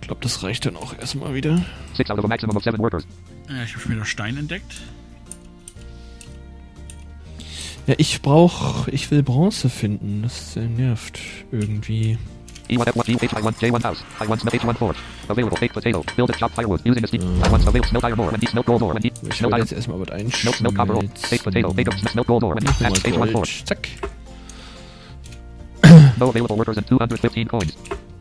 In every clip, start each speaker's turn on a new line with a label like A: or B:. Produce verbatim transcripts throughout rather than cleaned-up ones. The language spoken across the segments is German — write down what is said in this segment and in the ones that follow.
A: Ich glaube, das reicht dann auch erstmal wieder.
B: Six out of a maximum of seven workers.
C: Ja, ich habe schon wieder Stein entdeckt.
A: Ja, ich brauch... Ich will Bronze finden. Das äh, nervt irgendwie.
B: E one F one G H I one J one house. I one smelt H one forge. Available baked potato. Build it chop firewood using a steam. I one available smelt iron ore and smelt gold ore and
A: Ich
B: smelt
A: will
B: iron.
A: jetzt erstmal was einschmelzen.
B: Smelt smelt copper ore. Baked potato. Bake up smelt gold ore and H one forge.
A: Zack.
B: No available workers and two hundred fifteen coins.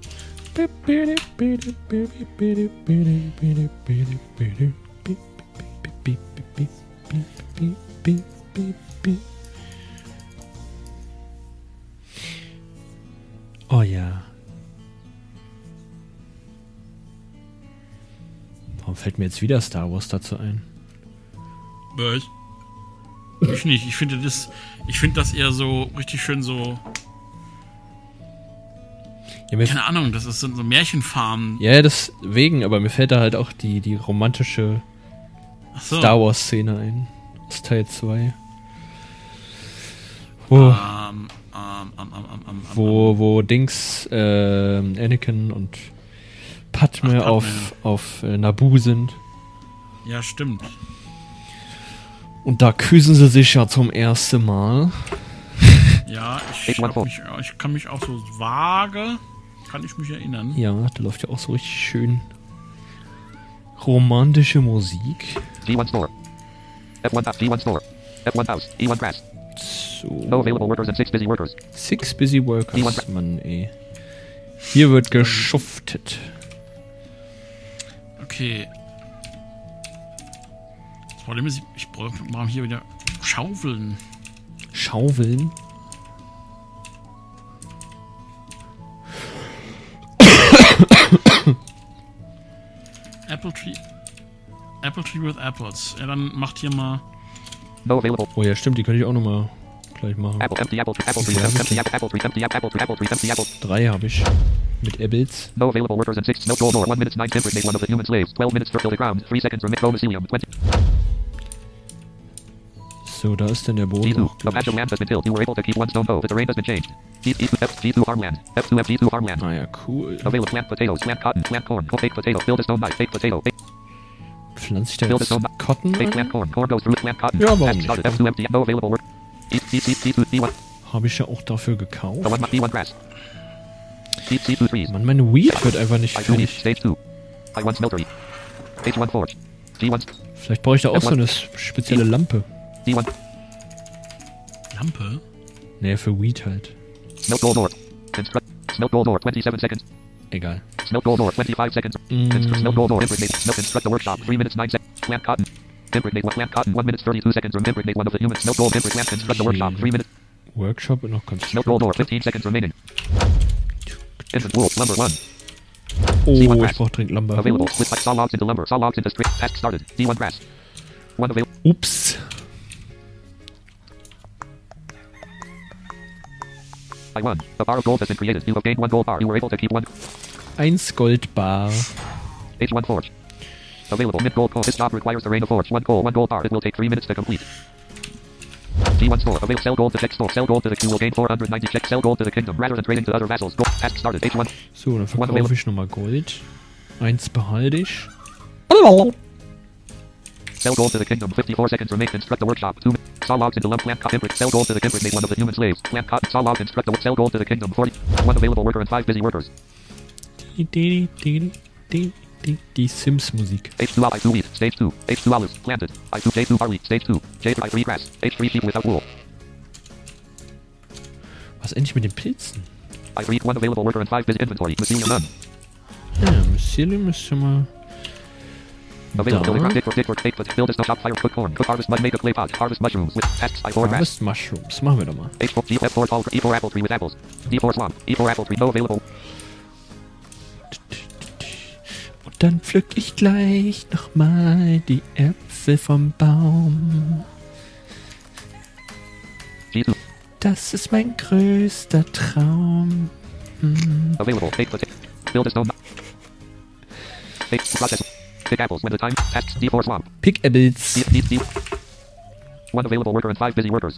A: Oh ja. Warum fällt mir jetzt wieder Star Wars dazu ein?
C: Was? Ich nicht. Ich finde das, ich finde das eher so richtig schön so.
A: Ja, mir
C: Keine Ahnung, das ist so, so Märchenfarmen.
A: ja, deswegen, aber mir fällt da halt auch die, die romantische
C: Ach so.
A: Star Wars Szene ein. Aus Teil zwei. Wo,
C: Ähm, ähm, ähm, ähm, ähm, ähm,
A: wo, wo Dings, äh, Anakin und Padme,
C: Ach, Padme.
A: auf, auf äh, Naboo sind.
C: Ja, stimmt.
A: Und da küssen sie sich ja zum ersten Mal.
C: Ja, ich, hab mich, ich kann mich auch so vage, kann ich mich erinnern.
A: Ja, da läuft ja auch so richtig schön romantische Musik.
B: G one store. F one house. G one store. F one house. E one grass.
A: So.
B: No available workers and six busy workers.
A: Six busy workers, Mann, ey. Hier wird geschuftet.
C: Okay. Das Problem ist, ich brauche brauch hier wieder Schaufeln.
A: Schaufeln?
C: Apple Tree. Apple Tree with Apples. Ja, dann macht hier mal.
B: No available.
A: Oh ja, stimmt, die könnte ich auch nochmal gleich machen.
B: Apple empty apple tree apple tree
A: Ja,
B: empty apple apple tree empty apple tree apple tree empty apple.
A: Drei habe ich. Mit Apples.
B: No available workers and six smelt gold ore. One minute nine impregnate one of the human slaves. Twelve minutes to fill the ground. Three seconds remit mycelium. Twenty.
A: So, da ist denn der Boden.
B: G two.
A: auch gleich.
B: Apache land has been tilled. You were able to keep one stone hoe. The terrain has been changed. G two F G two farmland. F two F G two farmland.
A: Ah ja, cool.
B: Available plant potatoes, plant cotton, plant corn, baked potato, build a stone knife, baked potato, baked,
A: Pflanze ich da
B: build a
A: jetzt
B: stone
A: Cotton
B: baked
A: rein?
B: plant corn, corn goes through plant cotton.
A: Ja, warum
B: Task
A: nicht?
B: started. F two empty, no available work. E C C C two D one,
A: Habe ich ja auch dafür
B: the
A: gekauft.
B: one D one grass. C C two trees.
A: Mann, meine Weed wird einfach nicht
B: I two
A: fertig.
B: stage two. I one smeltery. H one forge. G one
A: Vielleicht brauche ich da auch so eine spezielle Lampe.
B: D one
C: Lampe?
A: Nee, für Weed halt.
B: smelt gold ore. Construct smelt gold ore. Twenty-seven seconds.
A: Egal.
B: Smelt gold ore. Twenty-five seconds.
A: Mm.
B: Construct smelt gold ore. Impregnate. Smelt construct the workshop. Three minutes nine seconds. Plant cotton. Impregnate one plant cotton. One minute thirty-two seconds. Impregnate one of the humans. Smelt gold. Impregnate construct the workshop. Three minutes.
A: Workshop und noch
B: Smelt gold ore.
A: Construct.
B: Fifteen seconds remaining. Instant wool. Lumber one.
A: Oh,
B: C one
A: ich
B: grass.
A: brauche dringend Lumber.
B: Available. With like saw logs into lumber. Saw logs into straight. Task started. D one grass. One available.
A: Ups.
B: I won. A bar of gold has been created. You have gained one gold bar. You were able to keep one.
A: Eins Goldbar.
B: H one forge. Available. Mid gold coal. This job requires the rain of forge. One coal. One gold bar. It will take three minutes to complete. G one store. Avail. Sell gold to check store. Sell gold to the. You will gain four hundred ninety. Check. Sell gold to the kingdom. Rather than trading to other vassals. Gold. Task started. H one.
A: So, dann verkaufe ich nochmal Gold. Eins behalte ich.
B: Sell gold to the kingdom. Fifty-four seconds remain. Construct the workshop. Two. Saw logs into lump. Plant cotton. Sell gold to the impregnate one of the human slaves. Plant cotton. Saw logs. Construct the. Sell gold to the kingdom. Forty. One available worker and five busy workers.
A: Die, die, die, die, die, die Sims-Musik.
B: H two I two wheat. Stage two. H two olives. Planted. I two J two barley. Stage two. J three grass. H three sheep without wool.
A: Was endlich mit den Pilzen?
B: I three one available worker and five busy inventory. Mycelium none.
A: Ja, Mycelium ist schon mal
B: Available. Building
A: da.
B: rock. Dig work. Dig work. Take foot. Build a snow shop. Fire. Cook corn. Cook harvest mud. Make a clay pot. Harvest mushrooms with tasks. I four grass.
A: Harvest Mushrooms. Machen wir doch mal.
B: H four G F four tall. E four apple tree with apples. D four swamp. E four apple tree. No available.
A: Und dann pflück ich gleich nochmal die Äpfel vom Baum.
B: G two.
A: Das ist mein größter Traum. Hm.
B: Available. Take foot. Build a stone. Take process. Pick apples when the time. Tasks. D four swamp.
A: Pick Apples.
B: D D D. One available worker and five busy workers.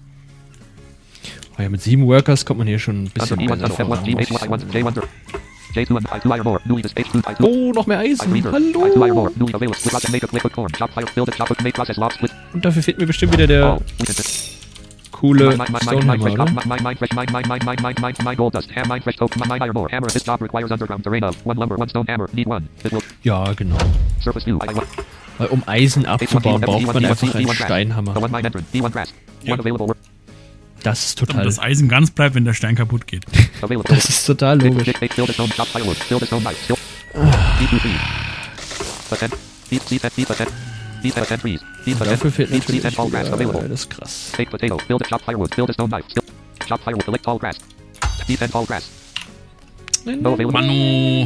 A: Oh ja, mit sieben Workers kommt man hier schon ein bisschen
B: Under E one
A: besser
B: tunnel. F one G H one I
A: voran.
B: one J one. J two and I two iron ore. Newly this H two I two.
A: Oh, noch mehr
B: I
A: Eisen.
B: three I two iron
A: Hallo.
B: ore. Newly available. Split process make a click with corn. Chop fire. Build it. Chop it. Make process log split.
A: Und dafür fehlt mir bestimmt wieder der
B: Oh. We can fit.
A: coole
B: Mine, mine, mine, mine,
A: Stonehammer,
B: fresh,
A: oder?
B: mine, mine, mine, fresh, mine, mine, mine, mine, mine, mine, mine, gold dust. Ham, mine, fresh, coke, mine, iron ore. Hammer. This job requires underground terrain of one lumber, one stone hammer. Need one. It will
A: Ja, genau.
B: surface new. I want.
A: Weil um Eisen abzubauen, braucht man einfach einen Steinhammer.
B: The one mine entrance. D one grass.
C: Ja.
B: One available. work.
A: Das ist
C: Und
A: total,
C: das Eisen ganz bleibt, wenn der Stein kaputt geht.
B: Available.
A: das ist total logisch.
B: Build a stone, chop firewood. Build a stone knife. Skill. D two three. Percent. D D ten. D percent. D ten trees. D percent.
A: Dafür fehlt
B: D
A: natürlich
B: ten tall grass
A: wieder,
B: available.
A: das ist krass.
B: Take potato. Build a chop firewood. Build a stone knife. Skill. Chop firewood. Select tall grass. D ten tall grass. No available.
C: Manu.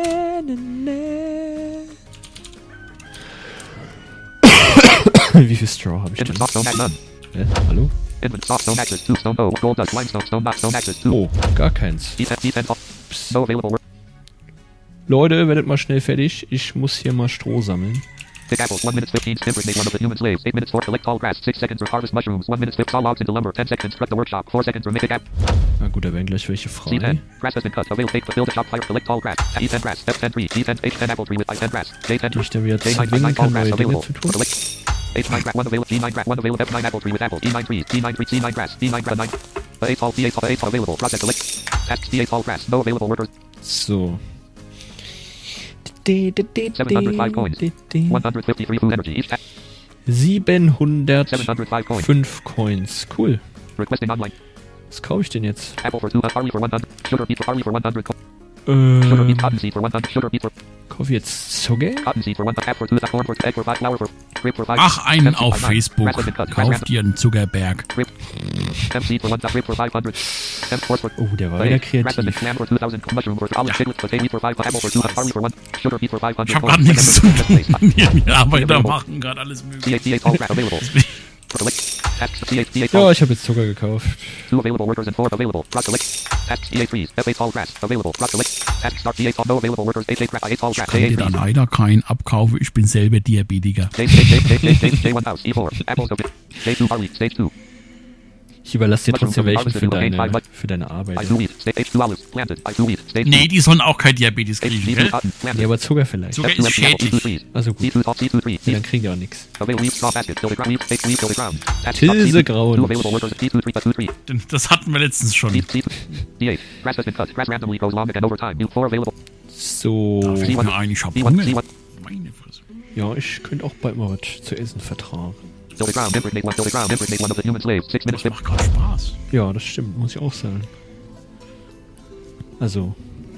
A: Wie viel Straw habe ich denn?
B: Infant soft stone axe none.
A: Hä? Hallo?
B: Infant soft stone axes. Two stone bow. Gold dust. Limestone stone box. Stone axes. Two.
A: Oh, gar keins.
B: D ten. D ten tall. No available. work.
A: Leute, werdet mal schnell fertig. Ich muss hier mal Stroh sammeln.
B: Pick apples. One minute fifteen. Impregnate one of the human slaves. Eight minutes for collect tall grass. Six seconds for harvest mushrooms. One minute flip saw logs into lumber. Ten seconds prep the workshop. Four seconds for make a gap.
A: Na gut, da werden gleich welche
B: D
A: frei.
B: ten. Grass has been cut. Avail take build a shop fire. Collect tall grass. E ten grass. F ten tree. D ten. H ten apple tree with I ten grass. J ten.
A: Die ich da wieder
B: J nine
A: zwingen
B: tall
A: kann,
B: grass
A: neue Dinge
B: available.
A: zu tun.
B: Collect. H nine grass. One available. G nine grass. One available. F nine apple tree with apple. E nine trees. D nine tree. C nine grass. D nine grass. nine. A tall. D eight tall. A tall available. Process select. Tasks. D eight tall grass. No available workers.
A: So.
B: seven hundred five coins. one hundred fifty-three food energy. Each task.
A: siebenhundertfünf
B: seven hundred five coins.
A: Coins. Cool.
B: Requesting online.
A: Was kaufe ich denn jetzt?
B: Apple for two. Barley for one hundred. Sugar beet for barley for one hundred. Sugar beet.
A: Ähm,
B: Cotton seed for one hundred. Sugar beet for
A: kaufe ich jetzt Zucker?
B: cotton seed for one hundred. Apple for two. Corn for egg for five. Flour for grape for five.
C: Ach, einen
B: Hemp seed
C: auf
B: for nine.
C: Facebook.
B: Grass has been cut. Grass
C: Kauft
B: random.
C: ihr einen Zuckerberg.
B: Grape. Hemp seed for one. Grape for five hundred. Hemp for for.
A: Oh, der war wieder
B: Grass has been
A: kreativ.
B: clam for two thousand. Mushroom for olive. Chili potato for five. Apple for two. Barley for one. Sugar beet for five hundred.
C: Ich hab grad nichts zu tun. Wir Arbeiter machen gerade alles
B: C
C: mögliche.
B: eight. C eight tall grass available. Select. Tasks. C eight. C eight
A: Ja,
B: tall.
A: ich habe jetzt Zucker gekauft.
B: Two available workers and four available. Rock select. Tasks. D eight trees. F eight tall grass available. Rock select. Tasks. Start. D eight tall. No available workers. H eight grass. I eight tall grass.
C: Kann
B: J
C: dir
B: eight
C: da
B: trees.
C: leider keinen abkaufen. Ich bin selber Diabetiker.
B: J J J J J J one house. E four. Apples open. J two barley. Stage two.
A: Ich überlasse dir
B: Mushroom
A: trotzdem
B: from
A: welchen
B: harvest
A: für
B: in the
A: deine,
B: five.
A: für deine Arbeit.
B: I do wheat. Stage H two olives. Planted. I do wheat. Stage
C: Nee,
B: two.
C: die sollen auch kein Diabetes kriegen,
B: H two
C: gell?
B: cotton.
A: Ja,
B: Planted.
A: aber Zucker vielleicht.
C: Zucker
B: F two
C: ist
B: empty apple. E two
C: schädlich.
B: trees.
A: Also
B: D
A: gut.
B: two tall. C two three.
A: Ja, dann kriegen die auch nichts.
B: Avail wheat straw basket. Till the ground. Wheat. Stage wheat. Till the ground. Tasks.
A: Tilse
B: Start.
A: Grauen.
B: Two available workers. D two three. two three.
C: Denn das hatten wir letztens schon.
B: D D eight. Grass has been cut. Grass randomly grows long and over time. New four available.
A: So.
C: Da fällt mir ein, ich hab
B: D one. C
C: Hunger.
B: one.
C: Meine Fresse.
A: Ja, ich könnte auch bald mal was zu essen vertragen.
B: Till the ground. Impregnate one. Till the ground. Impregnate one of the human slaves. Six minutes.
C: Das macht gerade Spaß.
A: Ja, das stimmt, muss ich auch sagen. Also.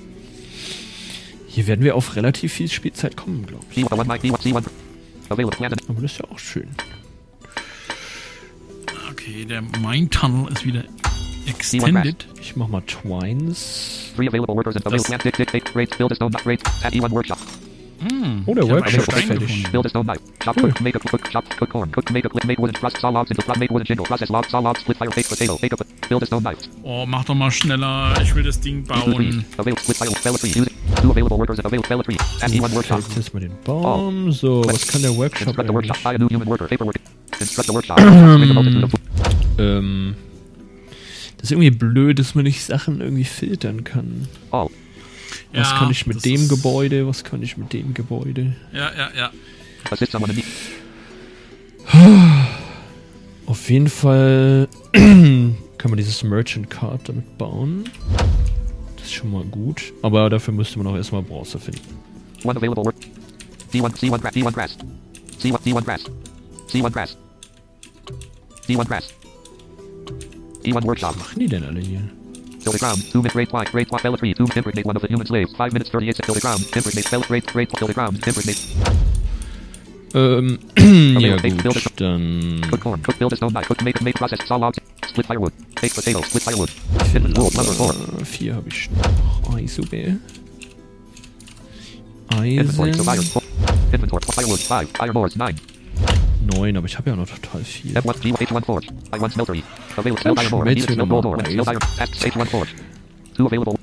A: Hier werden wir auf relativ viel Spielzeit kommen, glaube ich.
B: D one. Mike. D one. C one. Available. Planted.
A: Aber das ist ja auch schön.
C: Okay, der Mine Tunnel ist wieder extended.
A: Ich mach mal Twines.
B: Three available workers and available plant. Dick. Dick. Dick. Rates. Build a stone. Rates. At E one workshop.
C: Hm,
A: Oh, der
C: ich hab
A: Workshop
C: einen
A: ist
C: Stein
A: fertig.
C: gefunden.
B: Build a stone knife. Chop.
A: Cool.
B: Cook. Make a cook. Chop. Cook corn. Cook. Make a clip. Make wood and thrust. Saw logs into flat. Make wood and shingle. Process logs. Saw logs. Split fire. Bake potato. Bake a. Build a stone knife.
C: Oh, mach doch mal schneller. Ich will das Ding
B: Two trees.
C: bauen.
B: Available. Split fire. Fell a tree. Use it. Two available workers and available. Fell a tree. At E one workshop.
A: Fällt jetzt mal den Baum. So, was kann der Workshop
B: Instruct the workshop.
A: eigentlich?
B: Buy a new human worker. Paperwork. Instruct the workshop. Make a multitude of food.
A: Ähm. Das ist irgendwie blöd, dass man nicht Sachen irgendwie filtern kann.
B: All.
A: Was
C: Ja,
A: kann ich mit
C: das
A: dem
C: ist-
A: Gebäude? Was kann ich mit dem Gebäude?
C: Ja, ja, ja.
B: Assist someone in need.
A: Auf jeden Fall kann man dieses Merchant Card damit bauen. Das ist schon mal gut. Aber dafür müsste man auch erstmal Bronze finden.
B: One available work. D one. C one grass. D one grass. C one. D one grass. C one grass. D one grass. E one workshop.
A: Was machen die denn alle hier?
B: Till the ground. Two minutes. Rate wide. Rate wide. Fell a tree. Two. Impregnate one of the human slaves. Five minutes. Thirty-eight. Till the ground. Impregnate. Fell. Rate. Rate. Till the ground. Impregnate.
A: Ähm, ja gut, dann...
B: Cook corn. Cook. Build a stone knife. Cook. Make. Make. Process. Saw logs. Split firewood. Bake potato. Split firewood. Hidden wool. Number four.
A: Äh, vier habe ich noch. Ei, super.
B: Inventory. So iron.
A: Eisen...
B: Four. Inventory. Firewood. Five. Iron ores. Nine.
A: Neun, aber ich habe ja noch total viel.
B: F one. G H one forge. I one smeltery. Available. Still
A: Oh,
B: iron ore.
A: schmelze
B: Needed still
A: nochmal
B: gold ore. And still
A: Eisen.
B: iron. Tasks. H one forge. Two available.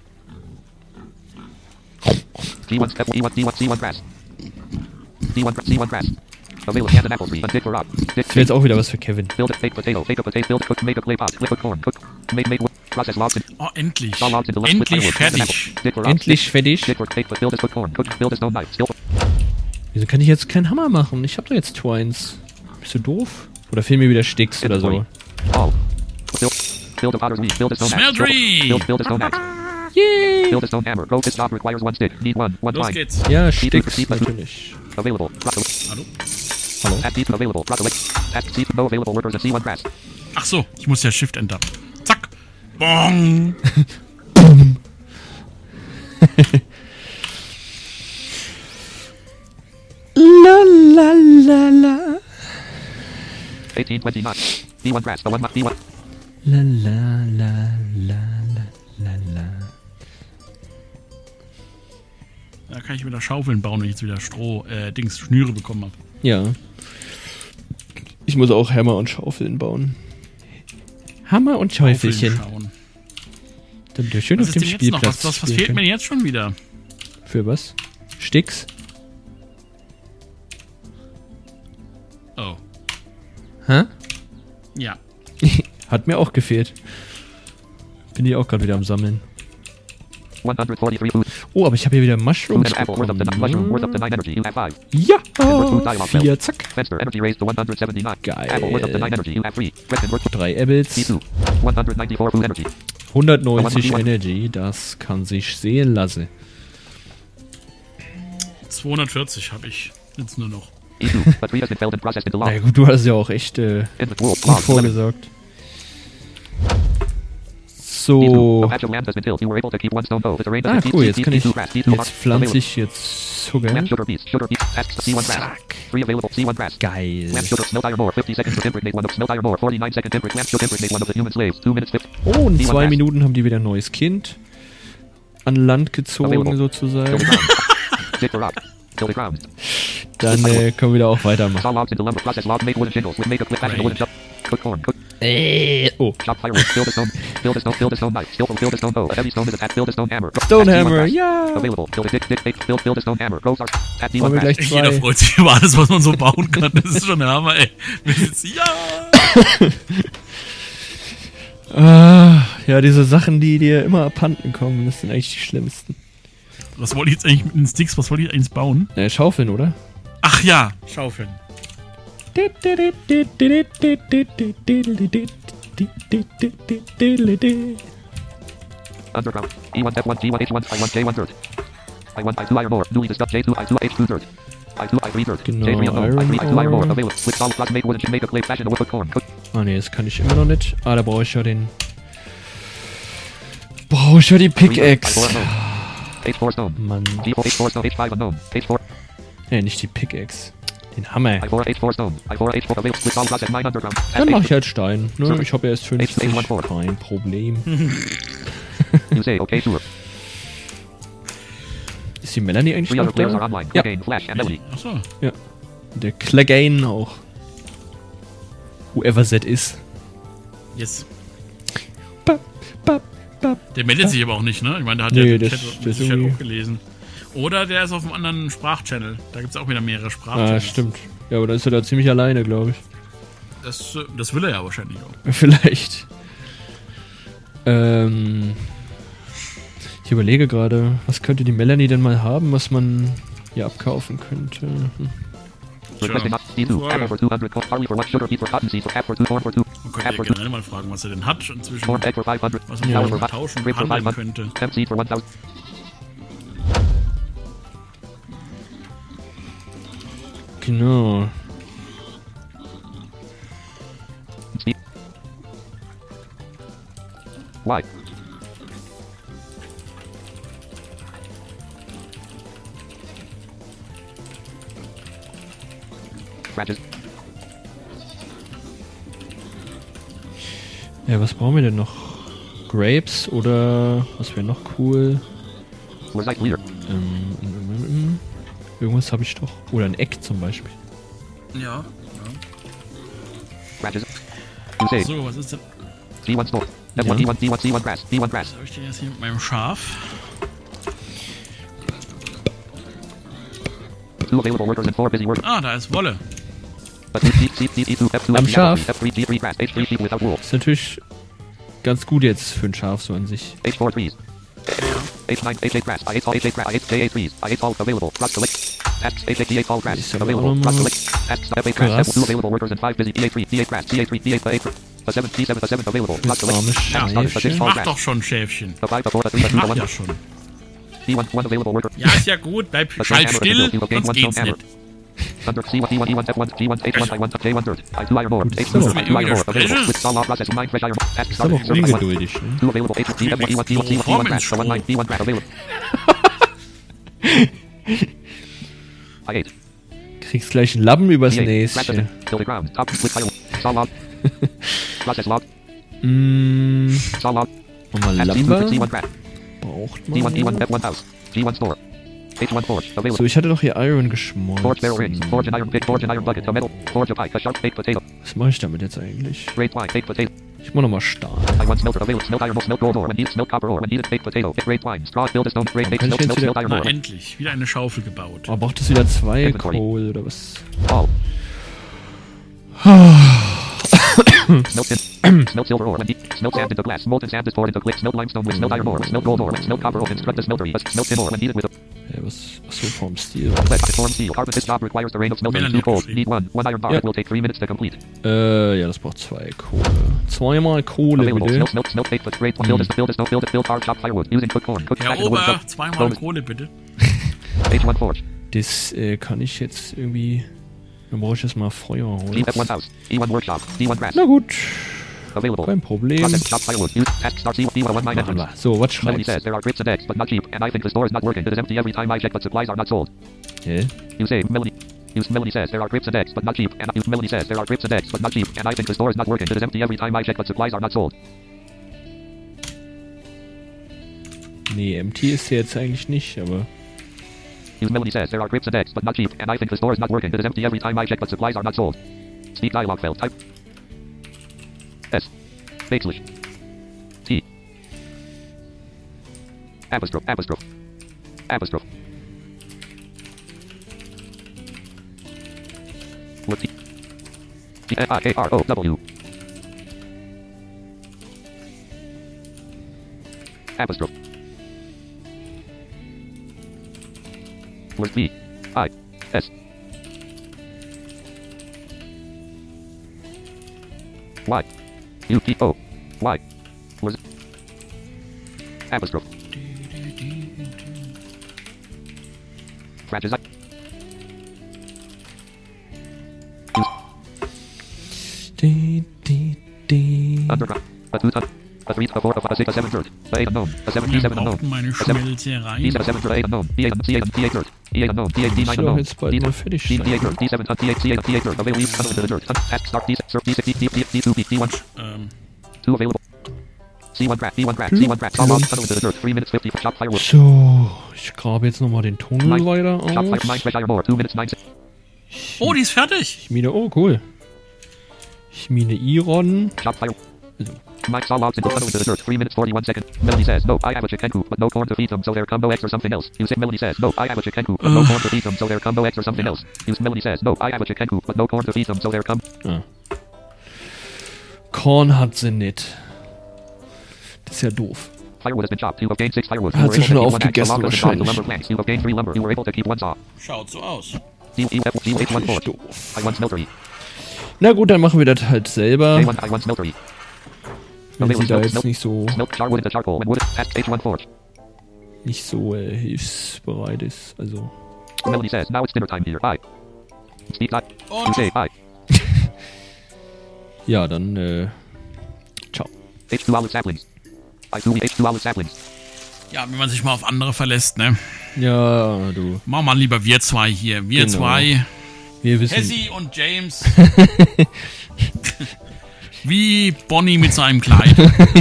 B: G one. F one. D one. D one. C one grass. D one. C one grass. Available. Hand and apple tree. And dig for rock. Dig.
A: Das wäre jetzt auch wieder was für Kevin.
B: Build a baked potato. Bake a potato. Build a cook. Make a clay pot. Flip a corn. Cook. Make. Make wood. Process logs in.
C: Oh, endlich.
B: Saw logs into left with
C: Endlich
B: firewood.
C: fertig.
B: Dig for rocks.
A: Endlich fertig.
B: Dig for cake, but build is cook corn. Cook, build is stone knife. Still.
A: Wieso kann ich jetzt keinen Hammer machen? Ich hab doch jetzt Twines. Bist du doof? Oder fehlen mir wieder Sticks oder so?
B: All. Build, build a potter's wheel. Build a stone axe.
C: Smeltery!
B: Build, build a stone axe.
A: Yay!
B: Build a stone hammer. Go. This job requires one stick. Need one. One
C: Los
B: twine.
C: geht's.
A: Ja, Sticks natürlich.
B: Available. Process.
C: Hallo?
A: Hallo?
B: Add seed available. Process. Add seed no available workers and C one grass.
C: Ach so, ich muss ja Shift Enter. Zack. Bong.
A: La la la la.
B: eighteen twenty-nine. D one grass. The one. D one.
A: La la la la la la la.
C: Da kann ich wieder Schaufeln bauen, wenn ich jetzt wieder Stroh, äh, Dings, Schnüre bekommen habe.
A: Ja. Ich muss auch Hammer und Schaufeln bauen. Hammer und Schaufelchen.
C: schauen.
A: Damit wir schön
C: Was
A: auf
C: ist
A: dem
C: denn jetzt noch?
A: Spielplatz
C: Was, was, was
A: spielen
C: fehlt mir
A: können.
C: denn jetzt schon wieder?
A: Für was? Sticks?
C: Oh.
A: Hä?
C: Ja.
A: Hat mir auch gefehlt. Bin ich auch gerade wieder am Sammeln.
B: one forty-three food.
A: Oh, aber ich habe hier wieder
B: Food
A: Mushrooms
B: and apple worth up to
A: bekommen.
B: mushroom worth up to nine energy. You have five.
A: Ja!
B: Food dialogue
A: Vier, zack.
B: Fenster energy raised to one seventy-nine.
A: Geil.
B: Apple worth up to nine energy. You have three. Question worth
A: Drei
B: C
A: Apples.
B: two. one ninety-four food energy.
A: hundertneunzig Energy. Das kann sich sehen lassen.
C: zweihundertvierzig habe ich jetzt nur noch.
B: E two. A tree has been felled and processed into
A: Na
B: log.
A: gut, du hast ja auch echt äh,
B: In the world.
A: gut
B: Log.
A: vorgesorgt.
B: E two.
A: So.
B: A patch of land has been tilled. You were able to keep one stone bow. The terrain
A: Ah,
B: doesn't
A: cool.
B: keep
A: Jetzt kann
B: E
A: ich.
B: two grass. E two
A: Jetzt
B: mark.
A: pflanze
B: Available.
A: ich jetzt Sugar.
B: Plant sugar beets. Sugar beets. Ask C one grass.
A: Zack.
B: Three available. C one grass.
A: Geil.
B: Plant sugar. Smelt iron ore. fifty seconds to impregnate one of smelt iron ore. forty-nine seconds impregnate. Plant sugar impregnate one of the human slaves. two minutes fifty.
A: Oh, in
B: C one
A: zwei
B: grass.
A: Minuten haben die wieder ein neues Kind an Land gezogen,
B: Available. Till
A: sozusagen.
B: the ground. Dig for rock. Till the ground.
A: Dann äh, können wir da auch weitermachen.
B: Saw logs into lumber. Process logs. Make wooden shingles. With make a clip fashion a wooden shop. Cook corn. Cook.
A: Äh, oh.
B: Chop firewood. Build a stone. Build a stone. Build a stone knife. Skillful. Build a stone bow. A heavy stone is attached. Build a stone hammer.
A: Stone
B: Add C one
A: Hammer,
B: grass.
A: ja.
B: Available. Build a dig. Dig. Dig. Build. Build a stone hammer. Go start. Add C
A: Wollen
B: one
A: wir
B: grass.
A: gleich
C: Jeder
A: zwei.
C: freut sich über alles, was man so bauen kann. Das ist schon der Hammer, ey. Wir sitzen, ja!
A: Ah, ja, diese Sachen, die dir immer abhanden kommen, das sind eigentlich die schlimmsten.
C: Was wollte ich jetzt eigentlich mit den Sticks, was wollte ich eigentlich bauen?
A: Äh, Schaufeln, oder?
C: Ach ja, Schaufeln.
B: Underground. E one F one G one H one I one J one third. I one I two iron ore. Newly discussed J two I two H two third. I two I three third.
A: Genau,
B: J three unknown. I three I two iron
A: Iron
B: ore.
A: ore.
B: Available. With solid block make wooden make a clay fashion a wood corn. Cook.
A: Ah ne, das kann ich immer noch nicht. Ah, da brauche ich ja den... Brauche ich ja die
B: I four
A: Pickaxe.
B: unknown. H four stone.
A: Mann.
B: G four H four stone. H five unknown. H four.
A: Ne, nicht die Pickaxe. Den Hammer.
B: I four H four stone. I four H four available. With solid block at nine underground.
A: Dann mach ich halt Stein. Ne? Ich habe erst fünfzig.
B: H four.
A: Kein Problem.
B: You say okay sure.
A: Ist die Melanie eigentlich
B: Three other
A: noch
B: players are
A: da?
B: online.
A: Ja.
B: Game Flash and Melody.
C: Achso.
A: Ja. Der Clegane auch. Whoever that is.
C: Yes.
A: Ba, ba, ba.
C: Der meldet sich aber auch nicht, ne? Ich meine, der hat
A: Nee,
C: ja den
A: das-
C: Chat,
A: das
C: den Chat
A: irgendwie-
C: auch gelesen. Oder der ist auf einem anderen Sprachchannel. Da gibt es auch wieder mehrere
A: Ah,
C: Sprachchannels.
A: stimmt. Ja, aber da ist er da ziemlich alleine, glaube ich.
C: Das, äh, das will er ja wahrscheinlich auch.
A: Vielleicht. Ähm, ich überlege gerade, was könnte die Melanie denn mal haben, was man hier abkaufen könnte. Hm.
B: Requesting up D two. Apple for two hundred. Barley for one. Sugar beet for cotton seed for cap for two. Corn for two.
C: Man könnte
B: Cap
C: ja
B: for two.
C: generell mal fragen, was er denn hat inzwischen.
B: Corn egg for five hundred.
C: Was man
A: Ja.
C: ja. tauschen,
B: Grape for
C: handeln
B: five
C: könnte.
B: hundred. Hemp seed for one thousand.
A: Genau.
B: Seed. Why? Branches.
A: Ja, was brauchen wir denn noch? Grapes oder was wäre noch cool?
B: Mosaic leader.
A: Ähm, ähm, ähm, ähm, irgendwas habe ich doch. Oder ein Eck zum Beispiel.
C: Ja.
B: Branches. You say.
C: So, was ist denn?
B: D one store. F one,
A: Ja.
B: D one, D one, D one grass. D one grass.
C: Was habe ich denn jetzt hier mit meinem Schaf?
B: Two available workers and four busy workers.
C: Ah, da ist Wolle.
B: But seed, seed, seed, seed, E two, F two,
A: Am
B: F three,
A: Schaf.
B: F three, G three grass, H three sheep without wool.
A: Ist natürlich ganz gut jetzt für ein Schaf so an sich.
B: H four trees. H nine, H eight grass, I eight tall, H eight grass, I eight, J eight trees, I eight tall, available, cross select. Tasks, H eight, D eight tall grass,
A: Ist aber
B: available,
A: auch noch
B: cross
A: mal
B: select. Tasks, F eight grass,
A: krass.
B: F two available workers and five busy, D eight three, D eight grass, D eight three, D eight, A eight, A seven, D seven, A seven available, cross
A: Das arme
B: select. Tasks, A six
A: Schäfchen.
B: tall
C: Mach
B: grass.
C: doch schon, Schäfchen.
B: A five, A four, A three, A two, A
C: Mach
B: one.
C: ja schon.
B: D one, one available worker.
C: Ja, ist ja gut. Bleib
B: A
C: schalt
B: stone hammer,
C: still,
B: you gain
C: sonst
B: one
C: geht's
B: stone hammer.
C: nicht.
B: Under C one, D one, E one, F one, G one, H one, I one, J one dirt, I two iron ore, H
A: ist
B: two,
A: aber-
B: I two iron ore available,
C: Widersprechen.
B: with saw law process, nine fresh iron, tasks,
A: Ist aber auch
B: start, I one.
A: ungeduldig, ne?
B: Two available, H D, F one, E one, D one, D one, D one grass, A one nine, D one grass available. I eight.
A: Kriegst gleich einen Lappen übers
B: D eight, grass
A: Näschen.
B: till the ground, top, with fire, saw log, process log,
A: Mm,
B: saw log,
A: nochmal
B: at C two, C one
A: Lappe.
B: grass,
A: Braucht
B: D one, E one,
A: man.
B: F one house, G one store, H one forge,
A: So,
B: available.
A: ich hatte doch hier Iron
B: Forge barrel rings,
A: geschmolzen.
B: forge an iron pick, forge an iron bucket, a metal, forge a pike, a sharp baked potato,
A: Was mache ich damit jetzt eigentlich?
B: great wine, baked potato,
A: Ich mach nochmal Stahl.
B: I one smelter available, smelt iron, smelt gold ore, when needed, smelt copper ore, when needed, baked potato, great wine, straw, build a stone, great baked,
A: kann ich
B: smelt,
A: jetzt
B: smelt,
A: wieder-
B: smelt iron
C: Na,
B: ore,
C: endlich. Wieder eine Schaufel gebaut.
A: Aber braucht es wieder zwei
B: Inventory.
A: Kohl oder was?
B: all. Smelt tin, smelt silver ore, when needed, smelt sand into glass, molten sand is poured into glass, smelt limestone with smelt iron ore, smelt gold ore, smelt copper ore, construct a smeltery, smelt tin ore, when needed with a
A: Ja, was? Achso, vom Stil.
B: lead, form steel, carbon, this job requires the rain of smeltery,
C: Melanie
B: two coal,
C: geschrieben.
B: need one, one iron bar,
A: Ja.
B: it will take three minutes to complete.
A: Äh, ja, das braucht zwei Kohle. Zweimal Kohle,
B: Available,
A: bitte.
B: smelt, smelt, smelt, baked, but great, build a, build a stone, build a, build hard, chop firewood, using cooked corn, cooked
C: Herr
B: fat in the wood,
C: Ober,
B: so-
C: zweimal
B: bonus,
C: Kohle bitte.
B: H one forge,
A: Das äh, kann ich jetzt irgendwie... Dann brauche ich jetzt mal Feuer
B: G
A: holen.
B: F one house, E one workshop, D one grass,
A: Na gut,
B: available.
A: kein Problem.
B: Process, chop firewood, use, task, start, C one, D one, one, nine
A: Machen
B: engines.
A: wir. So, was
B: Melody
A: schreibst
B: says there are grapes and eggs, but not cheap, and I think the store is not working. It is empty every time I check, but supplies are not sold.
A: Hä?
B: You say, Melody. Use Melody says there are grapes and eggs, but not cheap, and use Melody says there are grapes and eggs, but not cheap, and I think the store is not working. It is empty every time I check, but supplies are not sold.
A: Nee, empty ist der jetzt eigentlich nicht, aber...
B: Use Melody says there are grapes and eggs, but not cheap, and I think the store is not working. It is empty every time I check, but supplies are not sold. Speak dialog feld. Type. S. Bakesley. T. Apostrophe. Apostrophe. Apostrophe. With T. T. I. A. R. O. W. Apostrophe. With V. I. S. Y. U. P. O. Y. Was apostrophe. Scratches I.
A: Di, di, di.
B: Underground. A two ton. A three, a four, a five, a six, a seven dirt. A eight unknown. A seven, D
C: Wir
B: seven unknown.
C: brauchten meine
B: A seven.
C: Schmelzerei.
B: D seven, seven, dirt, eight unknown. D eight, C eight, D eight dirt. E eight unknown. D eight, D nine
A: Muss doch
B: unknown.
A: jetzt bald
B: D
A: mal fertig
B: D D eight
A: sein.
B: dirt. D seven, ton, D eight, C eight, D eight dirt. Available. Use tunnel into the dirt. Ton, task start. D six, D six, D, D, D, D two, D one.
C: Ähm,
B: Two available. C one grass, D one grass, C one grass. Saw log, tunnel into the dirt. Three minutes fifty. Chop firewood.
A: So, ich grabe jetzt nochmal den Tunnel
B: Nine.
A: weiter
B: Chop fire, nine
A: aus.
B: fresh iron ore. Two minutes, nine.
C: oh, die ist fertig.
A: Ich mine, oh cool. Ich mine Iron.
B: Chop fire.
A: Also,
B: Mike saw logs into tunnel into the dirt. Three minutes, forty-one seconds. Melody says, no, I have a chicken coop, but no corn to feed them, so there come no eggs or something else. You say Melody says, no, I have a chicken coop, but no corn to feed them, so there come no eggs or something else. You Melody says, no, I have a chicken coop, but no corn to feed them, so there come.
A: ah. Korn hat sie nicht. Das ist ja doof.
B: Firewood has been chopped. You have gained six firewood.
A: Hat
B: You were
A: sie
B: able to
A: schon
B: keep one axe. The
A: aufgegessen
B: log has been chopped. The
A: wahrscheinlich.
B: lumber planks. You have gained three lumber. You were able to keep one saw.
C: Schaut so aus.
B: D E F G H one
A: Natürlich
B: four.
A: doof.
B: I one smeltery.
A: Na gut, dann machen wir das halt selber.
B: J one I one smeltery.
A: Wenn sie da
B: Smelt,
A: jetzt
B: smelt,
A: nicht so,
B: smelt charwood into charcoal. When wood task H one forge.
A: nicht so äh, hilfsbereit ist. Also,
B: Melody says, now it's dinner time here. I. Speak that. You
C: Und
B: say I.
A: ja, dann, äh, ciao.
B: H two olive saplings. I two H two olive saplings.
C: ja, wenn man sich mal auf andere verlässt, ne?
A: Ja, du,
C: Machen wir lieber wir zwei hier. Wir
A: Genau.
C: zwei.
A: wir wissen,
C: Hessi und James. Wie Bonnie mit seinem Kleid.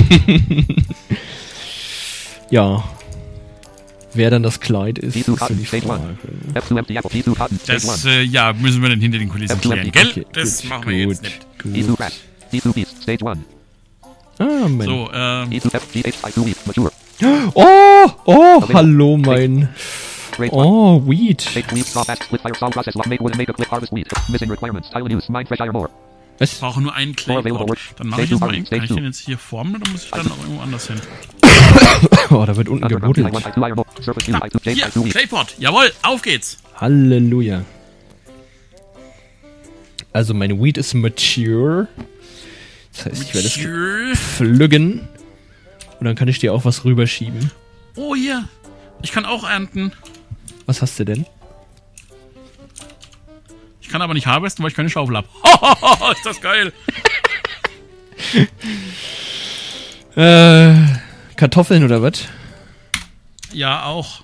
A: ja, wer dann das Kleid ist,
B: D
A: ist
B: two
A: so
B: cotton.
A: die
B: Stage
A: Frage.
B: one. F two empty apple. D two cotton. Stage
C: Das,
B: one.
C: äh, ja, müssen wir dann hinter den Kulissen klären, gell?
A: Okay,
C: Das
A: gut,
C: machen wir
A: gut,
C: jetzt nicht.
B: D two
A: Gut.
B: grass. D two beast. Stage one.
A: Ah, Mensch.
C: So, ähm,
B: D two F G H I two wheat. Mature.
A: Oh, oh, hallo, mein,
B: Grade one.
A: oh, Weed.
B: Take wheat straw fast split fire saw process lock make wood and make a clip harvest wheat. Missing requirements. Tile and use. Mine fresh iron ore.
A: Was?
C: Ich brauche nur einen Claypot. Dann mache ich jetzt mal. Kann ich den jetzt hier formen oder muss ich dann auch irgendwo anders hin?
A: Oh, da wird unten gebuddelt.
C: Hier, Claypot. Jawohl, auf geht's.
A: Halleluja. Also meine Weed ist mature. Das heißt, ich werde
C: Mature.
A: es pflücken. Und dann kann ich dir auch was rüberschieben.
C: Oh, hier. Ich kann auch ernten.
A: Was hast du denn?
C: Ich kann aber nicht harvesten, weil ich keine Schaufel habe. Ist das geil.
A: äh, Kartoffeln oder was?
C: Ja, auch.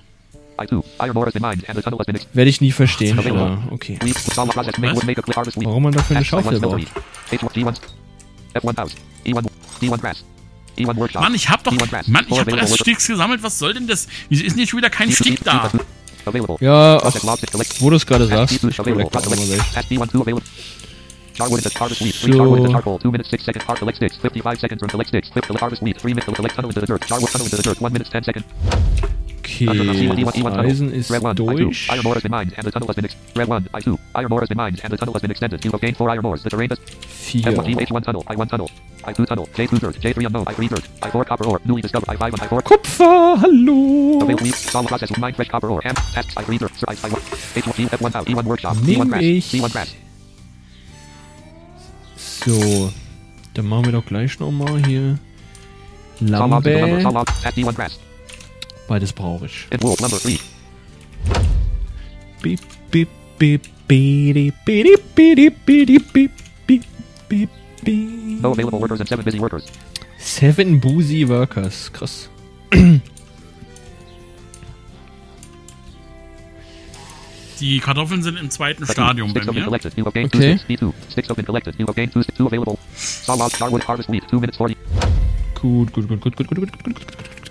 A: Werde ich nie verstehen. Ja, okay. Warum man dafür eine Schaufel braucht.
C: Mann, ich hab doch, Mann, ich hab doch erst Sticks gesammelt. Was soll denn das? Wieso ist denn jetzt schon wieder kein Stick da?
A: Ja, ach, wo du es gerade sagst. Ich collect auch immer welche.
B: Charwood is harvest wheat. Three charwood into charcoal. Two minutes six seconds. Hard collect sticks. Fifty-five seconds from collect sticks. Flip to harvest wheat. Three minutes to collect tunnel into the dirt. Charwood tunnel into the dirt. One minute ten seconds.
A: Okay, Eisen ist
B: Red one,
A: durch.
B: I two. Iron ore has been mined and the tunnel has been ex- Red one, I two. Iron ore has been mined and the tunnel has been extended. You have gained four iron ores. The terrain is
A: Vier.
B: F one H one tunnel. I one tunnel. I two tunnel. J two dirt. J three unknown. I three dirt. I four copper ore. Newly discovered. I five and I four.
A: Kupfer, hallo.
B: Available solid process of mine fresh copper ore. Ham tasks. I three dirt. I I one. H one F one out. E one workshop. E one
A: Nehm
B: grass.
A: ich.
B: E one grass.
A: So, dann machen wir doch gleich nochmal hier
B: Lambe.
A: Lambe.
B: E one grass.
A: Beides brauche ich.
B: It wool number three.
A: Beep, beep, beep, beep, beep, beep, beep, beep, beep, beep, beep, beep.
B: No available workers and seven busy workers.
A: Seven boozy workers. Krass.
C: Die Kartoffeln sind im zweiten Stadium bei
B: Sticks have been
C: mir.
B: collected. You have gained two
A: Okay.
B: sticks. D two. Sticks have been collected. You have gained two sticks. Two available. Solid charwood harvest wheat. Two minutes forty.
A: Gut, gut, gut, gut, gut, gut, gut, gut, gut, gut.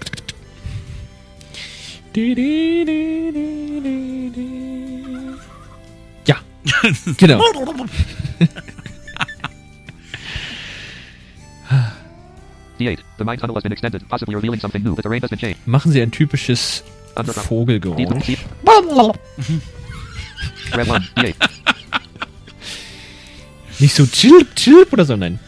A: Di, di, di, di, di, di. Ja, genau.
B: D eight. The mine tunnel has been extended, possibly revealing something new. The terrain has been changed.
A: Machen Sie ein typisches
B: Underground.
A: Vogelgeräusch.
B: D Red one. D eight.
A: Nicht so chilp, chilp oder so, nein.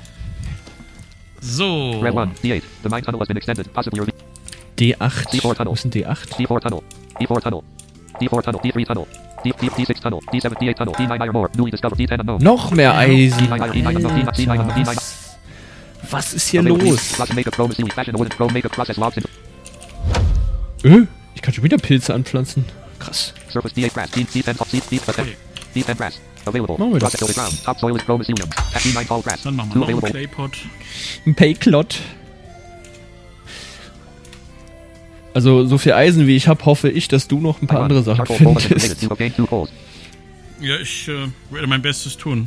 C: So.
B: Red one. D eight. The mine tunnel has been extended, possibly revealing
A: D acht.
B: D four tunnel.
A: Wo ist denn D acht?
B: D four tunnel. D four tunnel. D four tunnel. D three tunnel. D, D, D six tunnel. D seven. D eight tunnel. D nine iron ore. Newly discovered. D ten unknown.
A: Noch mehr Eisen.
B: D nine, D nine unknown. D nine, D nine unknown. D nine.
A: Was, was ist hier
B: Available
A: los?
B: Process makeup chrome sealy fashion wooden chrome makeup process logs in
A: Äh, ich kann schon wieder Pilze anpflanzen. Krass.
B: surface D eight grass. D D ten top seed. D ten. D ten grass. Available.
A: Machen wir das.
B: Process over ground. Topsoil is chrome mycelium. At D nine tall grass.
C: Dann machen wir
B: Two
C: noch einen
B: available.
C: Claypot.
A: Ein Payklot. Also, so viel Eisen wie ich habe, hoffe ich, dass du noch ein paar andere Sachen
B: Charcoal coal has been
A: findest.
B: created. You have gained two coals.
C: Ja, ich äh, werde mein Bestes tun.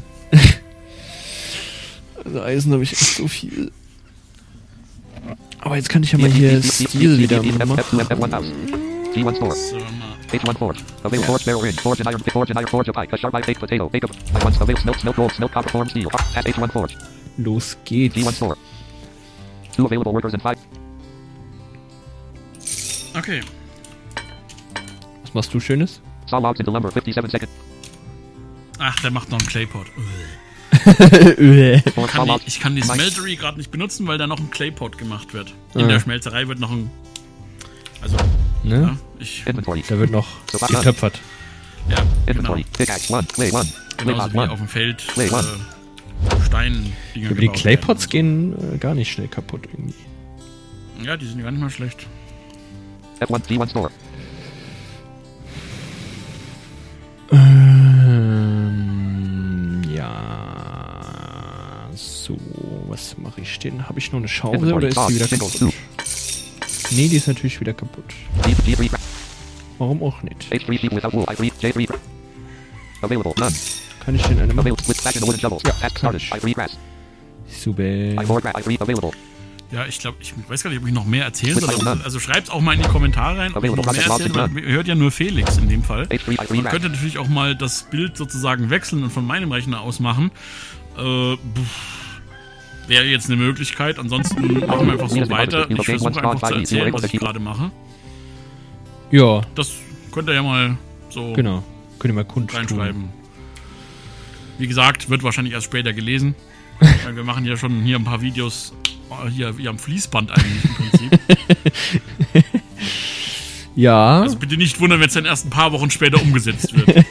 A: Also Eisen habe ich echt so viel. Aber jetzt kann ich ja mal hier Stil wieder machen.
B: G one store.
C: So, mal.
B: H one forge. Available forge barrel ring. Forge and iron. Forge and iron. Forge of pike. A sharp eye baked potato. Bake up. I one available smelt smelt gold. Smelt copper form steel. At H one forge.
A: Los geht's.
B: G one store. Two available workers and five.
C: Okay.
A: Was machst du Schönes?
B: Saw logs into lumber. fifty-seven seconds.
C: Ach, der macht noch einen Claypot.
A: Äh.
B: Four
C: Ich
B: saw
C: kann die,
B: logs.
C: ich kann die
B: Mike.
C: Smeltery gerade nicht benutzen, weil da noch ein Claypot gemacht wird. In
A: Ah.
C: der Schmelzerei wird noch ein... Also, ja,
A: Ne?
C: ich...
B: Inventory.
A: Da wird noch getöpfert.
C: Ja, genau.
B: Inventory. Pickaxe one. Clay one. Clay
C: Genauso
B: pot
C: wie
B: one.
C: auf dem Feld
B: Clay one.
C: äh, Stein-Dinger
A: Aber die
C: gebaut
A: Claypots
C: werden.
A: gehen äh, gar nicht schnell kaputt irgendwie.
C: Ja, die sind gar nicht mal schlecht.
B: F one. G one store.
A: Ähm, ja. So, was mache ich denn? Habe ich noch eine Schaufel oder ist die wieder
B: Single
A: kaputt?
B: two.
A: Nee, die ist natürlich wieder kaputt.
B: G G three.
A: Warum auch nicht?
B: H three sheep without wool. I three. J three. Available. None.
A: Kann ich den eine machen?
B: Available. With fashion wooden shovels.
A: Ja,
B: Task
A: kann
B: started.
A: ich.
B: I three grass.
A: Super.
B: I four grass. I three available.
C: Ja, ich glaube, ich weiß gar nicht, ob ich noch mehr erzählen
B: With
C: soll.
B: iron.
C: Also schreibt auch mal in die Kommentare rein, ob ich
B: Available
C: noch mehr
B: process
C: erzählen
B: logs
C: soll.
B: in
C: Ihr hört ja nur Felix in dem Fall.
B: H three. I three
C: Man
B: grass.
C: könnte natürlich auch mal das Bild sozusagen wechseln und von meinem Rechner aus machen. Äh, Wäre jetzt eine Möglichkeit. Ansonsten machen wir einfach so weiter. Ich versuche einfach zu erzählen, was ich gerade mache.
A: Ja,
C: Das könnt ihr ja mal so
A: genau. Könnt ihr mal kundtun.
C: reinschreiben. Wie gesagt, wird wahrscheinlich erst später gelesen. Wir machen ja schon hier ein paar Videos, hier wie am Fließband eigentlich im Prinzip.
A: Ja.
C: Also bitte nicht wundern, wenn es dann erst ein paar Wochen später umgesetzt wird.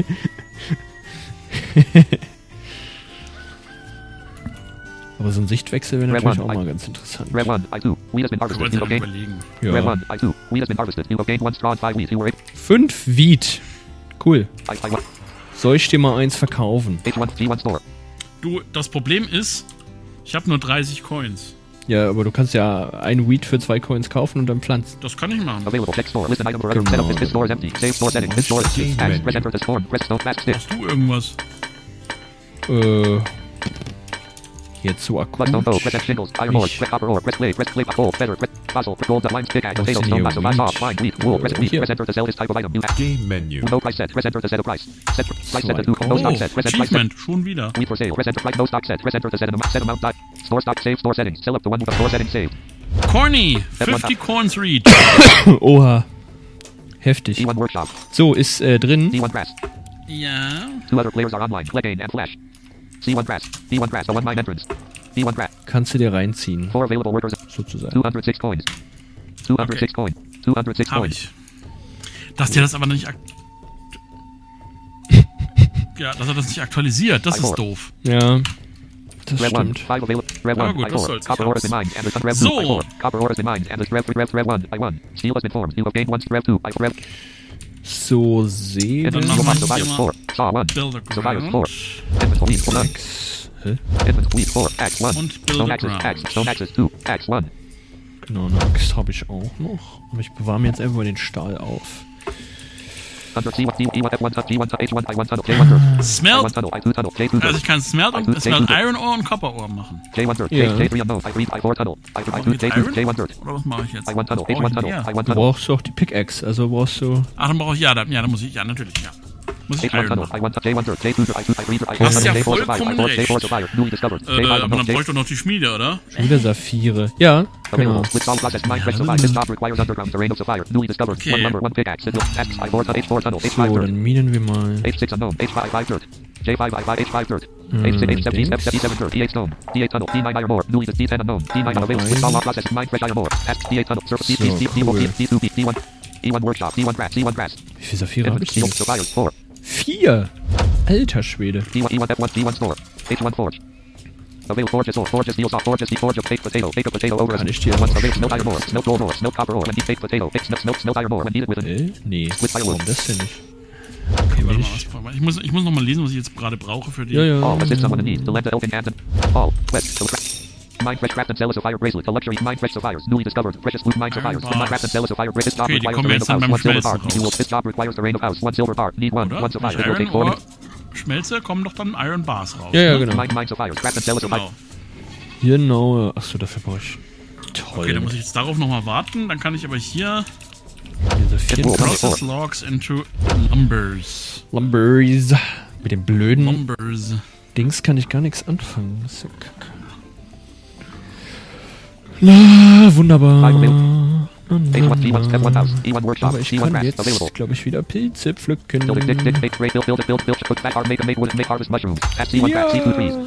A: Aber so ein Sichtwechsel wäre natürlich auch mal ganz interessant.
B: Red one, I two. Wheat has been
C: Wir
B: harvested.
C: wollen
B: You
C: es
B: have
C: ja
B: gained.
C: überlegen.
B: Red
A: Ja.
B: one, I two. Wheat has been harvested. You have gained one straw and five wheat. You were able.
A: Fünf Wheat. Cool.
B: I, I one.
A: Soll ich dir mal eins verkaufen?
B: H one, G one store.
C: Du, das Problem ist, ich habe nur dreißig Coins.
A: Ja, aber du kannst ja ein Wheat für zwei Coins kaufen und dann pflanzen.
C: Das kann ich machen.
B: Available. Check store. List an item or other.
A: Genau.
B: Setup. This, this store is empty. Save store settings. This store is
D: Game
B: Ads.
D: menu.
B: Press enter to storm. Press stone fast stick.
C: Hast du irgendwas?
A: Äh. Jetzt so akut.
B: Plus stone bow. Press F shingles. Iron ore. Press copper ore. Press clay. Press clay. Gold. Feather. Press fossil. Press gold. Lines. Pickaxe.
A: Was
B: Potato.
A: denn
B: Stone.
A: hier?
B: Lasso. Lime.
A: Wheat?
B: Off. Mine. Wheat. Wool. Press
A: Äh,
B: wheat.
A: hier.
B: Press enter to sell this type of item. New
D: Game menu.
B: No price set. Press enter to set a price. Set price set to two. No
C: Oh,
B: stock set. Press enter price set.
C: Achievement, schon wieder.
B: Wheat for sale. Press enter price. No stock set. Press enter to set an amount. Set amount. Dot. Store stock. Save store settings. Sell up to one. Store settings saved.
C: Corny, fifty Coins reach.
A: Oha. Heftig.
B: D one workshop.
A: So, ist äh, drin.
B: D one press.
C: Ja.
B: Two other players are online. Legane and Flash. C one press. D one press. The one mine entrance. D one press.
A: Kannst du dir reinziehen,
B: Four available workers.
A: sozusagen.
B: two hundred six coins. two hundred six coins. two hundred six
C: Hab
B: coins.
C: ich. Dass der das aber nicht ak Ja, dass er das nicht aktualisiert, das ist doof.
A: Ja, das
B: Red one.
A: stimmt.
B: Five available. Red
C: Ja,
B: one.
C: gut,
B: I
C: das
B: four.
C: soll's.
B: Copper
C: Ich
B: ore is
C: hab's.
B: in mine. And the Rev
C: So.
B: two. I four. Copper ore is in mine. And the Rev Rev Rev one. I one. Steel has been formed. You have gained one. Rev two. I Rev.
A: So, Seele.
C: Dann
B: Inventory.
C: machen wir
B: Survivors
C: hier
B: four.
C: mal
B: Saw one.
C: Build a
B: Survivors
C: Ground.
B: four. Inventory four. None.
A: Sechs. Hä?
B: Inventory four. Axe one.
C: Und Build
B: Stone
C: a
B: axes.
C: Ground.
B: Axe. Stone axes two. Axe one.
A: Genau, eine Axt habe ich auch noch. Aber ich bewahre mir jetzt einfach mal den Stahl auf.
B: Under C one. E one. F one. G one. H one. I one tunnel. J one dirt. I one
C: Smelt,
B: tunnel. I two tunnel. J two
C: also
B: dirt.
C: ich kann Smelt und Smelt Iron Ore und Copper Ore machen.
B: J one dirt.
A: Ja.
B: J three unknown. I three. I four tunnel. I I
C: Brauche
B: two.
C: ich
B: J
C: jetzt
B: two.
C: Iron?
B: J one dirt.
C: Oder was mache ich jetzt?
B: I one tunnel.
C: Was
B: H
C: brauche
B: one
C: ich denn
B: tunnel.
C: hier?
B: I one
A: Du
B: tunnel.
A: brauchst doch die Pickaxe, also brauchst du...
C: Ach, dann brauche ich, ja, dann, ja, dann muss ich, ja, natürlich, ja. Muss ich
B: H one
C: Iron
B: tunnel.
C: machen.
B: I one J one dirt. J two dirt. I two. I three dirt. I four
C: Hast
B: tunnel.
C: ja
B: J four survivor. I
C: vollkommen
B: four. J four
C: recht.
B: survivor. Newly discovered. J
C: Äh,
B: five
C: aber dann
B: unknown. J
C: bräuchte noch die Schmiede, oder?
A: Schon wieder Saphire. Ja, genau.
B: Available. With all process. Mine fresh survive. This job requires underground terrain of sapphire. Newly discovered.
C: Okay.
B: One lumber. One pickaxe. Asks. I four tunnel. H four tunnel. H five
A: So,
B: dirt.
A: dann minen wir mal.
B: H six unknown. H five. five dirt. J five. I five. H five dirt. H six. H seven. F seven dirt. D eight stone. D eight tunnel. D nine iron ore. Newly D ten unknown. D nine unavailable. With all process. Mine fresh iron ore. Asks. D eight tunnel. Surface. D
A: So,
B: D D
A: cool.
B: D two. D one. D one workshop. D one grass. D one grass.
A: Wie viele Saphire habe ich
B: Steel
A: denn?
B: survivors four.
A: Vier! Alter Schwede.
B: D one. E one. F one. D one store. H one forge. Available forge is ore. Forge is steel saw. Forge is the forge of baked potato. Baked potato over.
A: Kann ich dir
B: Once
A: auch
B: available.
A: schon
B: Smelt iron ore. Smelt gold ore. Smelt copper ore. When baked potato. Baked smelt smelt smelt iron ore. When needed with an
A: Äh? Nee.
B: With firewood.
A: Warum das denn nicht?
C: Okay,
A: Kenn
C: warte
A: ich
C: mal,
A: nicht.
C: was, ich muss, ich muss noch mal lesen, was ich jetzt gerade brauche für die...
A: Ja, ja.
B: all assist someone in need. The land to elf in hand and all. Quest. So Mine fresh craft and sell a sapphire bracelet. A luxury mine fresh sapphires. Newly discovered. Precious blue mine sapphires.
C: Iron
B: Mine
C: bars.
B: craft and sell a sapphire bracelet. This job
C: Okay, die
B: requires
C: kommen
B: the rain
C: jetzt
B: of
C: dann
B: house.
C: beim
B: One silver
C: Schmelzen
B: bar. You will.
C: raus.
B: This job requires the rain of house. One silver bar. Need one.
C: Oder?
B: One sapphire.
C: Durch
B: It will take
C: Iron
B: four
C: Ore
B: minutes.
C: Schmelze kommen doch dann Iron Bars raus.
A: Ja, ja,
C: ne?
A: genau.
B: Mine mine sapphires. Craft and sell a sapphire.
C: Genau.
A: Genau. Achso, dafür brauche ich. Toll.
C: Okay, dann muss ich jetzt darauf nochmal warten. Dann kann ich aber hier
A: Diese vier
B: Oh,
C: Process Logs into Numbers.
A: Lumbers. Mit dem blöden
C: Numbers.
A: Dings kann ich gar nichts anfangen. Das ist ja kacke. Na, wunderbar.
B: H one. D one. F one house. E one workshop.
A: Aber ich
B: D one
A: kann
B: grass. Available.
A: jetzt, glaube ich, wieder Pilze pflücken.
B: Build it, dig, dig, dig, break, build, build it, build, build, cook, back, hard, make, make, wood, make, harvest mushrooms. At C one grass. C two trees.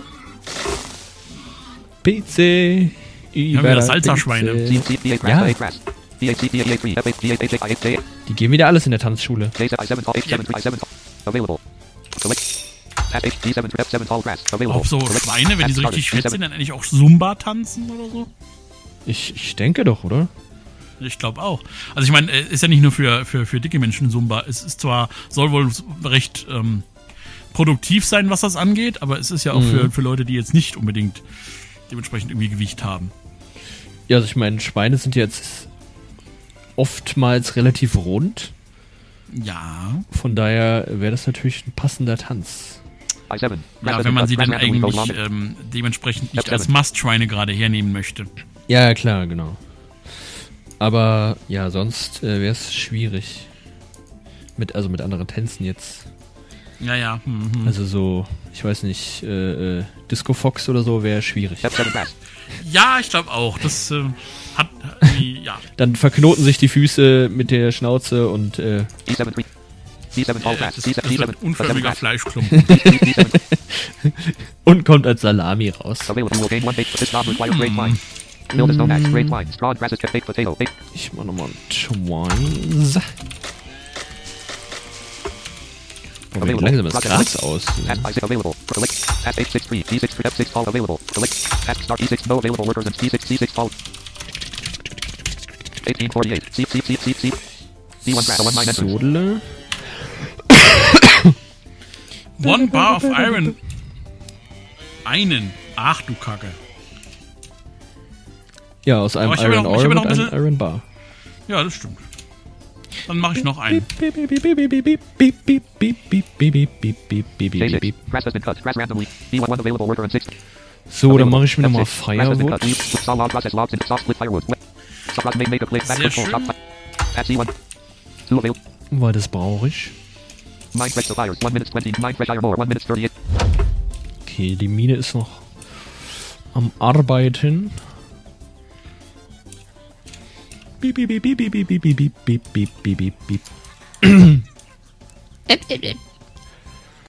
A: Pilze.
C: wieder
A: Über
C: Salzerschweine.
B: C C D eight grass.
A: Ja.
B: D eight grass. D eight C D eight three. F eight D eight H eight J.
A: Die gehen wieder alles in der Tanzschule.
B: J seven H seven H seven. Available. Select. At H D seven F seven tall grass. Available.
C: Ob so
B: Select.
C: Schweine, wenn die so
B: At
C: richtig
B: started.
C: fett sind, dann eigentlich auch Zumba tanzen oder so?
A: Ich, ich denke doch, oder?
C: Ich glaube auch. Also ich meine, äh, ist ja nicht nur für, für, für dicke Menschen Zumba. Es ist zwar, soll wohl recht ähm, produktiv sein, was das angeht, aber es ist ja auch
A: Mhm.
C: für, für Leute, die jetzt nicht unbedingt dementsprechend irgendwie Gewicht haben.
A: Ja, also ich meine, Schweine sind jetzt oftmals relativ rund.
C: Ja.
A: Von daher wäre das natürlich ein passender Tanz.
B: I seven.
C: Ja, wenn man sie dann eigentlich ähm, dementsprechend nicht als Mastschweine gerade hernehmen möchte.
A: Ja, klar, genau. Aber ja, sonst äh, wäre es schwierig. Mit, also mit anderen Tänzen jetzt.
C: Ja, ja. Hm, hm.
A: Also so, ich weiß nicht, äh, äh, Disco Fox oder so wäre schwierig.
B: F seven grass.
C: Ja, ich glaube auch. Das äh, hat, irgendwie, ja.
A: Dann verknoten sich die Füße mit der Schnauze und äh,
B: E seven three. D seven tall
C: Äh,
B: grass.
C: das,
B: D
C: das
B: seven.
C: wird ein unförmiger Fleischklumpen.
B: D seven.
A: Und kommt als Salami raus.
B: Available. You will gain one baked. This job requires great wine. Build a stone axe, great wine, straw and grasses, baked potato, baked.
A: Ich mach nochmal Twice. Oh, wie langsam das Gras aus.
B: Task by six available. Select. Task H six three. D six F six fall available. Select. Task start D six no available workers and C six C six fall. eighteen forty-eight. Seep seep seep seep seep. D one grass. One mine entrance.
A: Sodle.
C: One bar of iron. Einen. Ach du Kacke.
A: Ja, aus einem
C: Aber ich habe
A: Iron
C: noch- ich habe
A: Ore
C: noch
A: und
C: ein
A: einem
C: bisschen-
A: Iron Bar.
C: Ja, das stimmt. Dann mache ich noch einen.
B: J six. Grass has been cut. Grass randomly. D one one available worker and six.
A: So, dann mache ich mir
B: F
A: nochmal
B: six. Grass has been
A: Firewood.
B: cut. Leave. Saw log process logs in soft split firewood. Soft log make make a click. Back
C: Sehr
B: control.
C: schön.
B: Stop. At C one. Two available.
A: Weil das brauche ich.
B: Nine fresh suppliers. One minute twenty. Nine fresh iron ore. One minute thirty-eight.
A: Okay, die Mine ist noch am Arbeiten. Piep, piep, piep, piep, piep, piep, piep, piep, piep, piep, piep, piep.